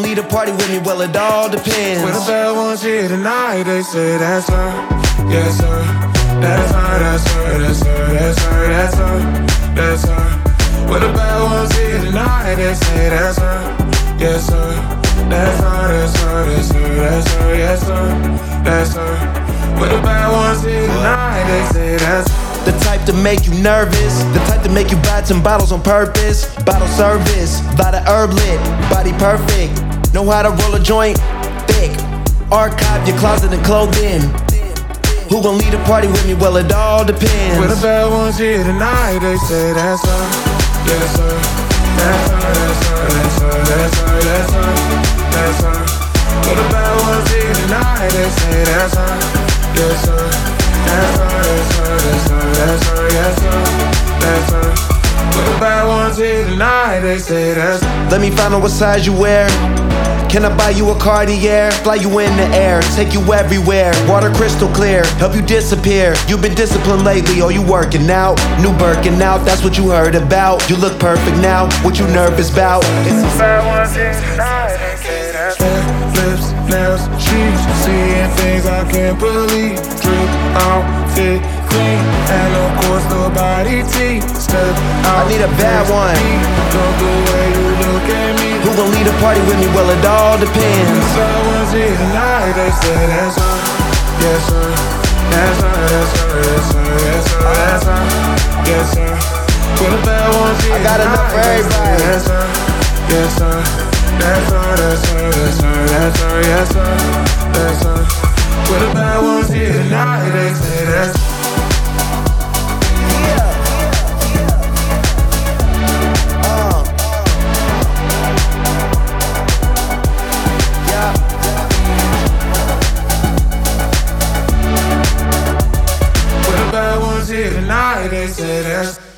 lead a party with me? Well, it all depends. When the bad ones here tonight, they say that's her, yes sir. That's her, that's her, that's her, that's her, that's her, that's her. When the bad ones here tonight, they say that's her, yes sir. That's her, that's her, that's her, that's her, yes sir, that's her. When the bad ones here tonight, they say that's her. The type to make you nervous, the type to make you buy 10 bottles on purpose. Bottle service, by the herb lit, body perfect. Know how to roll a joint, thick. Archive your closet and clothing. Who gon' lead a party with me? Well, it all depends. When the bad ones here tonight, they say that's her, yes sir. That's her, that's her, that's her, that's her, that's her, that's her. When the bad ones here tonight, they say that's her, yes sir. That's her, that's her, that's her, that's her, yes sir, that's her. When the bad ones here tonight, they say that's her. Let me find out what size you wear. Can I buy you a Cartier? Fly you in the air, take you everywhere. Water crystal clear, help you disappear. You've been disciplined lately, or you working out? New Birkin out, that's what you heard about. You look perfect now, what you nervous about? It's the bad ones here tonight, they say that's her. Lips, nails, cheeks, seeing things I can't believe. Drip, outfit, clean, and of course the body tea. Step out, I need a bad one. Look the way you look at me. Who gon' lead a party with me? Well, it all depends. The bad ones here tonight, they say that's her, yes sir. That's her, that's her, that's her, that's her, that's her, yes sir. For the bad ones here I got enough for everybody. That's her, yes sir. That's her, that's her, that's her, that's her, yes sir, that's her. For the bad ones here tonight, they say that's her. Here tonight, they say that's